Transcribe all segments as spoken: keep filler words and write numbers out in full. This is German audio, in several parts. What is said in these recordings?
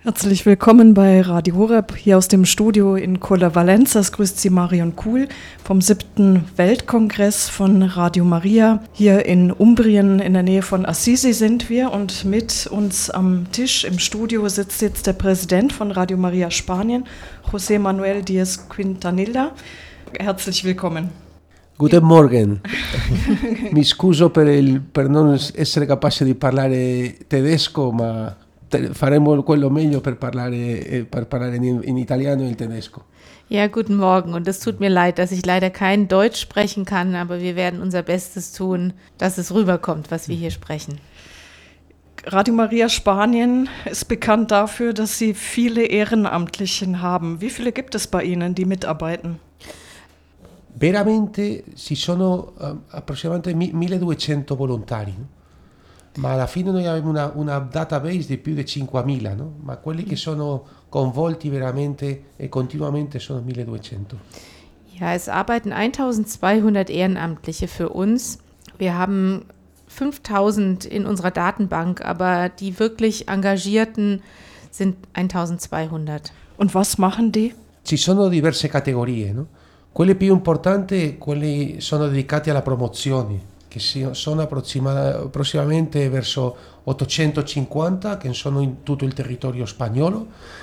Herzlich willkommen bei Radio Horeb, hier aus dem Studio in Colle Valenza. Es grüßt Sie Marion Kuhl vom siebten Weltkongress von Radio Maria. Hier in Umbrien in der Nähe von Assisi sind wir und mit uns am Tisch im Studio sitzt jetzt der Präsident von Radio Maria Spanien, José Manuel Díaz Quintanilla. Herzlich willkommen. Guten Morgen. Mi scuso per, il, per non essere capace di parlare tedesco, ma faremo quello meglio per parlare, per parlare in, in italiano e in tedesco. Ja, guten Morgen und es tut mir leid, dass ich leider kein Deutsch sprechen kann, aber wir werden unser Bestes tun, dass es rüberkommt, was wir hier sprechen. Radio Maria Spanien ist bekannt dafür, dass Sie viele Ehrenamtlichen haben. Wie viele gibt es bei Ihnen, die mitarbeiten? Veramente ci sono uh, approssimatamente milleduecento volontari, no? Ma alla fine noi abbiamo una, una database di più di cinquemila, no? Ma quelli che sono coinvolti veramente e continuamente sono milleduecento. Ja, es arbeiten eintausendzweihundert Ehrenamtliche für uns. Wir haben fünftausend in unserer Datenbank, aber die wirklich Engagierten sind eintausendzweihundert. Und was machen die? Ci sono diverse categorie, no? Quelle più importanti, quelli sono dedicati alla promozione, che sono approssimatamente verso ottocentocinquanta, che sono in tutto il territorio spagnolo,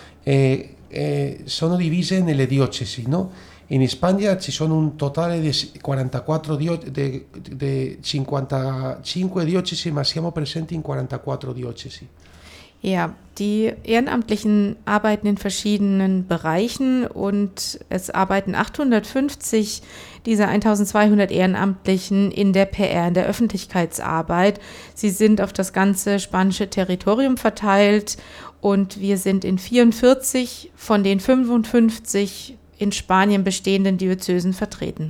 e, e sono divise nelle diocesi, no? In Spagna ci sono un totale di quarantaquattro dio, de, de cinquantacinque diocesi, ma siamo presenti in quarantaquattro diocesi. Ja, die Ehrenamtlichen arbeiten in verschiedenen Bereichen und es arbeiten achthundertfünfzig dieser eintausendzweihundert Ehrenamtlichen in der P R, in der Öffentlichkeitsarbeit. Sie sind auf das ganze spanische Territorium verteilt und wir sind in vierundvierzig von den fünfundfünfzig in Spanien bestehenden Diözesen vertreten.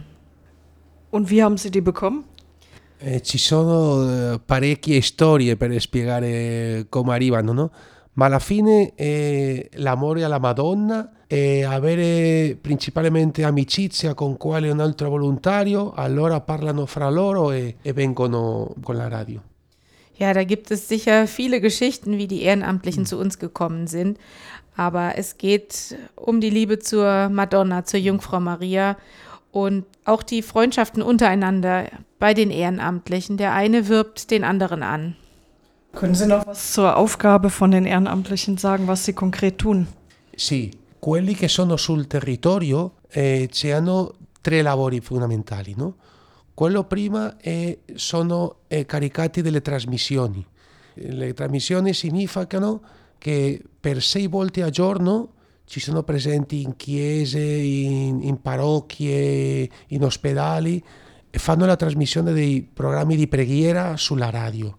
Und wie haben Sie die bekommen? Eh, ci sono eh, parecchie storie per spiegare come arrivano, no? Ma alla fine eh, l'amore alla Madonna e avere principalmente amicizia con quale un altro volontario, allora parlano fra loro e, e vengono con la radio. Ja, da gibt es sicher viele Geschichten, wie die Ehrenamtlichen mhm. zu uns gekommen sind, aber es geht um die Liebe zur Madonna, zur Jungfrau Maria. Und auch die Freundschaften untereinander bei den Ehrenamtlichen. Der eine wirbt den anderen an. Können Sie noch was zur Aufgabe von den Ehrenamtlichen sagen, was sie konkret tun? Sì, quelli che sono sul territorio eh, ci hanno tre lavori fondamentali, no? Quello prima è, sono eh, caricati delle trasmissioni. Le trasmissioni significano che per sei volte al giorno ci sono presenti in chiese, in, in parrocchie, in ospedali e fanno la trasmissione dei programmi di preghiera sulla radio.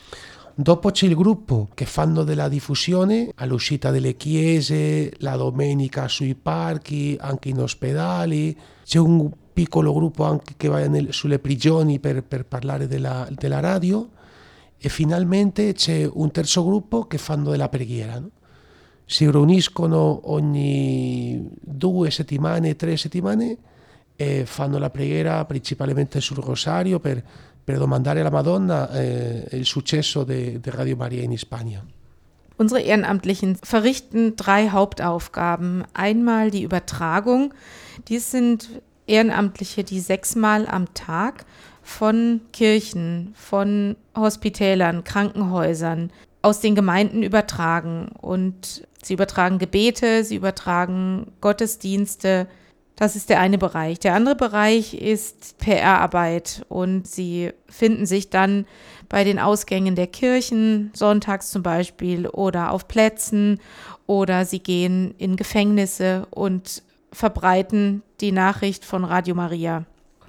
Dopo c'è il gruppo che fanno della diffusione all'uscita delle chiese, la domenica sui parchi, anche in ospedali. C'è un piccolo gruppo anche che va nel, sulle prigioni per, per parlare della, della radio e finalmente c'è un terzo gruppo che fanno della preghiera, no? Si riuniscono ogni due settimane, tre settimane e fanno la preghiera principalmente sul rosario per, per domandare alla Madonna eh, il successo di Radio Maria in Spagna. Unsere Ehrenamtlichen verrichten drei Hauptaufgaben. Einmal die Übertragung. Dies sind Ehrenamtliche, die sechsmal am Tag von Kirchen, von Hospitälern, Krankenhäusern aus den Gemeinden übertragen. Und sie übertragen Gebete, sie übertragen Gottesdienste. Das ist der eine Bereich. Der andere Bereich ist P R-Arbeit und sie finden sich dann bei den Ausgängen der Kirchen, sonntags zum Beispiel, oder auf Plätzen, oder sie gehen in Gefängnisse und verbreiten die Nachricht von Radio Maria.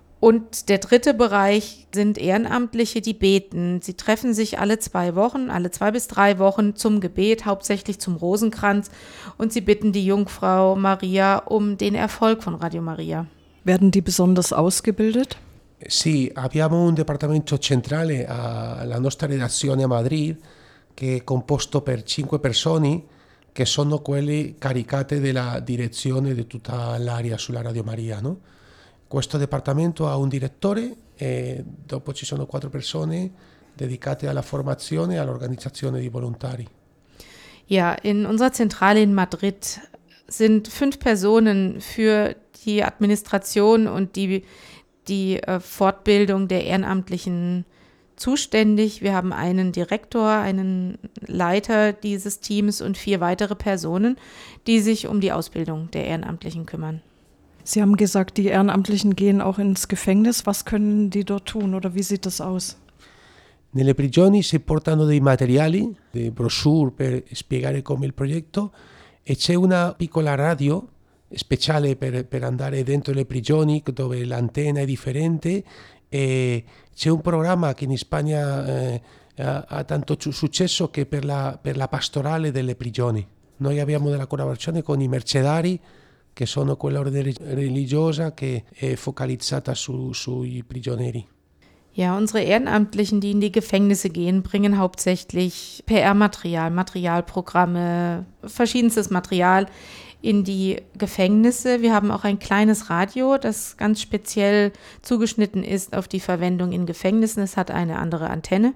Und der dritte Bereich sind Ehrenamtliche, die beten. Sie treffen sich alle zwei Wochen, alle zwei bis drei Wochen zum Gebet, hauptsächlich zum Rosenkranz. Und sie bitten die Jungfrau Maria um den Erfolg von Radio Maria. Werden die besonders ausgebildet? Sì, abbiamo un dipartimento centrale alla nostra redazione a Madrid che è composto per cinque persone che sono quelli caricate della direzione di tutta l'area sulla Radio Maria, no? Questo dipartimento ha un direttore e dopo ci sono quattro persone dedicate alla formazione e all'organizzazione di volontari. Ja, in unserer Zentrale in Madrid sind fünf Personen für die Administration und die, die äh, Fortbildung der Ehrenamtlichen zuständig. Wir haben einen Direktor, einen Leiter dieses Teams und vier weitere Personen, die sich um die Ausbildung der Ehrenamtlichen kümmern. Sie haben gesagt, die Ehrenamtlichen gehen auch ins Gefängnis. Was können die dort tun oder wie sieht das aus? Nelle prigioni si portano dei materiali, dei brochure per spiegare come il progetto e c'è una piccola radio speciale per, per andare dentro le prigioni dove l'antenna è differente e c'è un programma che in Spagna eh, ha, ha tanto successo che per la, per la pastorale delle prigioni. Noi abbiamo della collaborazione con i mercedari che sono quell'ordine religiosa che è focalizzata su, sui prigionieri. Ja, unsere Ehrenamtlichen, die in die Gefängnisse gehen, bringen hauptsächlich P R-Material, Materialprogramme, verschiedenstes Material in die Gefängnisse. Wir haben auch ein kleines Radio, das ganz speziell zugeschnitten ist auf die Verwendung in Gefängnissen. Es hat eine andere Antenne.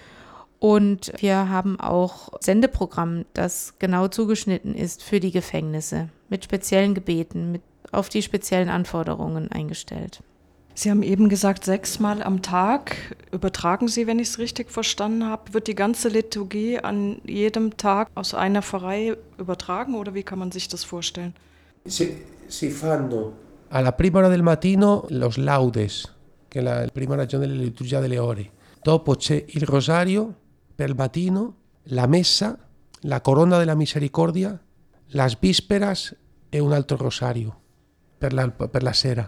Und wir haben auch Sendeprogramm, das genau zugeschnitten ist für die Gefängnisse, mit speziellen Gebeten, mit auf die speziellen Anforderungen eingestellt. Sie haben eben gesagt, sechsmal am Tag übertragen Sie, wenn ich es richtig verstanden habe. Wird die ganze Liturgie an jedem Tag aus einer Pfarrei übertragen oder wie kann man sich das vorstellen? Si, si fanno alla prima ora del mattino los laudes, che è la prima ragione della liturgia delle ore. Dopo c'è il rosario per il mattino, la messa, la corona della misericordia, las vísperas e un altro rosario per la, per la sera.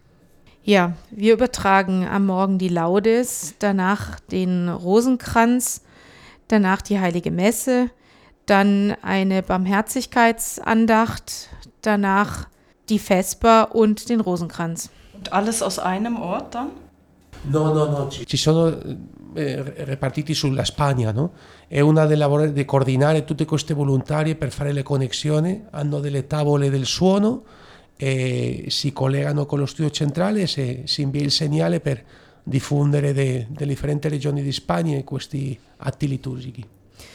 Ja, wir übertragen am Morgen die Laudes, danach den Rosenkranz, danach die Heilige Messe, dann eine Barmherzigkeitsandacht, danach die Vesper und den Rosenkranz. Und alles aus einem Ort dann? No, no, no, ci, ci sono eh, repartiti sulla Spagna, no? È una delle lavori di coordinare tutte queste volontarie per fare le connessioni, hanno delle tavole del suono e si collegano con lo studio centrale e si, si invia il segnale per diffondere de, delle differenti regioni di Spagna questi atti liturgici.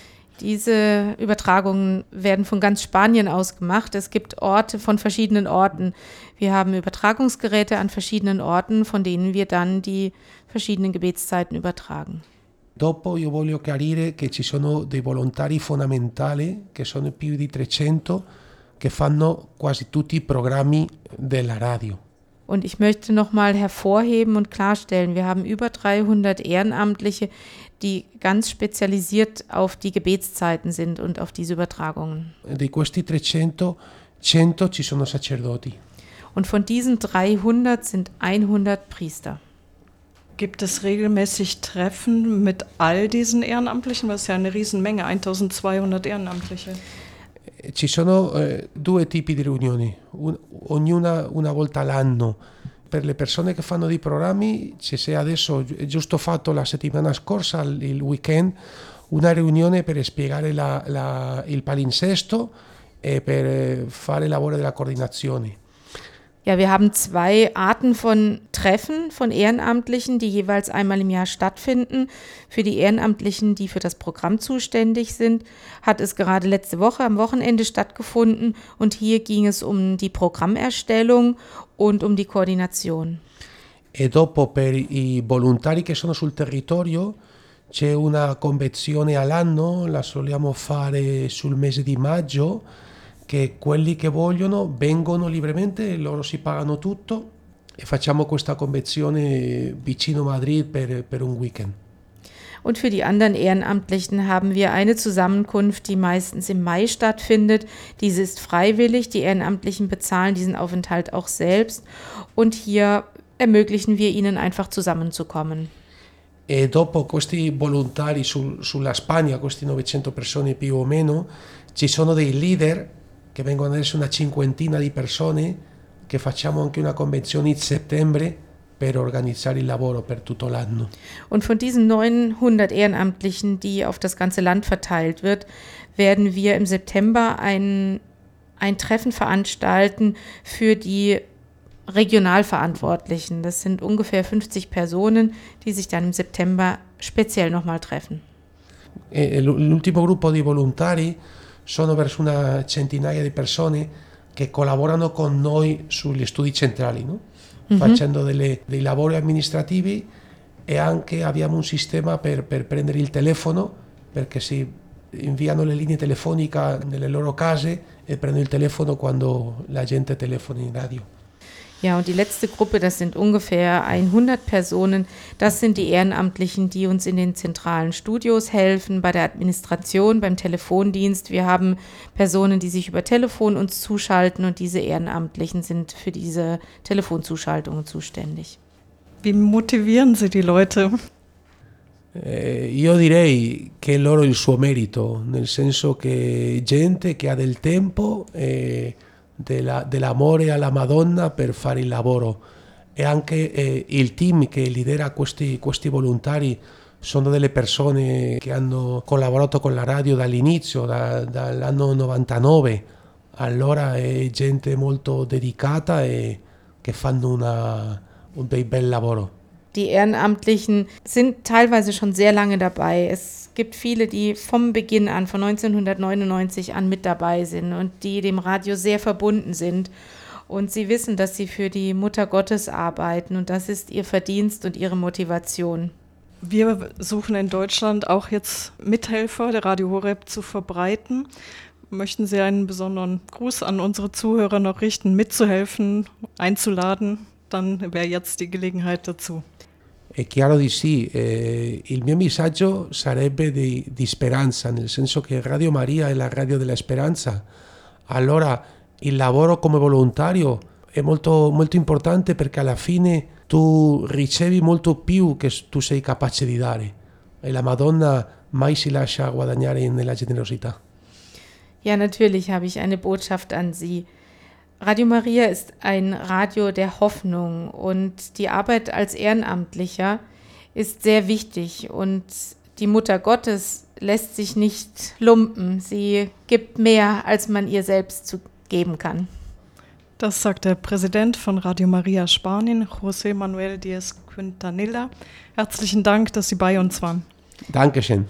Diese Übertragungen werden von ganz Spanien aus gemacht. Es gibt Orte von verschiedenen Orten. Wir haben Übertragungsgeräte an verschiedenen Orten, von denen wir dann die verschiedenen Gebetszeiten übertragen. Dopo io voglio chiarire che ci sono dei volontari fondamentali, che sono più di trecento, che fanno quasi tutti i programmi della radio. Und ich möchte nochmal hervorheben und klarstellen, wir haben über dreihundert Ehrenamtliche, die ganz spezialisiert auf die Gebetszeiten sind und auf diese Übertragungen. Di questi trecento, cento ci sono sacerdoti. Und von diesen dreihundert sind hundert Priester. Gibt es regelmäßig Treffen mit all diesen Ehrenamtlichen? Das ist ja eine Riesenmenge, eintausendzweihundert Ehrenamtliche. Ci sono eh, due tipi di riunioni, un, ognuna una volta l'anno. Per le persone che fanno dei programmi ci si è adesso è giusto fatto la settimana scorsa, il weekend, una riunione per spiegare la, la, il palinsesto e per fare il lavoro della coordinazione. Ja, wir haben zwei Arten von Treffen von Ehrenamtlichen, die jeweils einmal im Jahr stattfinden. Für die Ehrenamtlichen, die für das Programm zuständig sind, hat es gerade letzte Woche am Wochenende stattgefunden und hier ging es um die Programmerstellung und um die Koordination. E dopo per i volontari che sono sul territorio c'è una convenzione all'anno, la soliamo fare sul mese di maggio, che quelli che vogliono vengono libremente, loro si pagano tutto e facciamo questa convenzione vicino Madrid per, per un weekend. Und für die anderen Ehrenamtlichen haben wir eine Zusammenkunft, die meistens im Mai stattfindet. Diese ist freiwillig, die Ehrenamtlichen bezahlen diesen Aufenthalt auch selbst und hier ermöglichen wir ihnen einfach zusammenzukommen. E dopo questi volontari sul, sulla Spagna, questi novecento persone più o meno, ci sono dei leader che vengono adesso una cinquantina di persone che facciamo anche una convenzione in settembre per organizzare il lavoro per tutto l'anno. Und von diesen neunhundert Ehrenamtlichen, die auf das ganze Land verteilt wird, werden wir im September ein, ein Treffen veranstalten für die Regionalverantwortlichen. Das sind ungefähr fünfzig Personen, die sich dann im September speziell nochmal treffen. E l'ultimo gruppo di volontari sono verso una centinaia di persone che collaborano con noi sugli studi centrali, no? Mm-hmm. Facendo delle, dei lavori amministrativi, e anche abbiamo un sistema per, per prendere il telefono, perché si inviano le linee telefoniche nelle loro case e prendono il telefono quando la gente telefona in radio. Ja, und die letzte Gruppe, das sind ungefähr hundert Personen. Das sind die Ehrenamtlichen, die uns in den zentralen Studios helfen, bei der Administration, beim Telefondienst. Wir haben Personen, die sich über Telefon uns zuschalten, und diese Ehrenamtlichen sind für diese Telefonzuschaltungen zuständig. Wie motivieren Sie die Leute? Eh, io direi che è loro il suo merito, nel senso che gente che ha del tempo e della, dell'amore alla Madonna per fare il lavoro, e anche eh, il team che lidera questi, questi volontari sono delle persone che hanno collaborato con la radio dall'inizio, da, dall'anno novantanove, allora è gente molto dedicata e che fanno una, un bel lavoro. Die Ehrenamtlichen sind teilweise schon sehr lange dabei. Es gibt viele, die vom Beginn an, von neunzehnhundertneunundneunzig an mit dabei sind und die dem Radio sehr verbunden sind. Und sie wissen, dass sie für die Mutter Gottes arbeiten, und das ist ihr Verdienst und ihre Motivation. Wir suchen in Deutschland auch jetzt Mithelfer, der Radio Horeb zu verbreiten. Möchten Sie einen besonderen Gruß an unsere Zuhörer noch richten, mitzuhelfen, einzuladen? Dann wäre jetzt die Gelegenheit dazu. È chiaro di sì, eh, il mio messaggio sarebbe di, di speranza, nel senso che Radio Maria è la radio della speranza. Allora il lavoro come volontario è molto, molto importante, perché alla fine tu ricevi molto più che tu sei capace di dare, e la Madonna mai si lascia guadagnare nella generosità. Ja, natürlich habe ich eine Botschaft an Sie. Radio Maria ist ein Radio der Hoffnung, und die Arbeit als Ehrenamtlicher ist sehr wichtig, und die Mutter Gottes lässt sich nicht lumpen. Sie gibt mehr, als man ihr selbst zu geben kann. Das sagt der Präsident von Radio Maria Spanien, José Manuel Díaz Quintanilla. Herzlichen Dank, dass Sie bei uns waren. Dankeschön.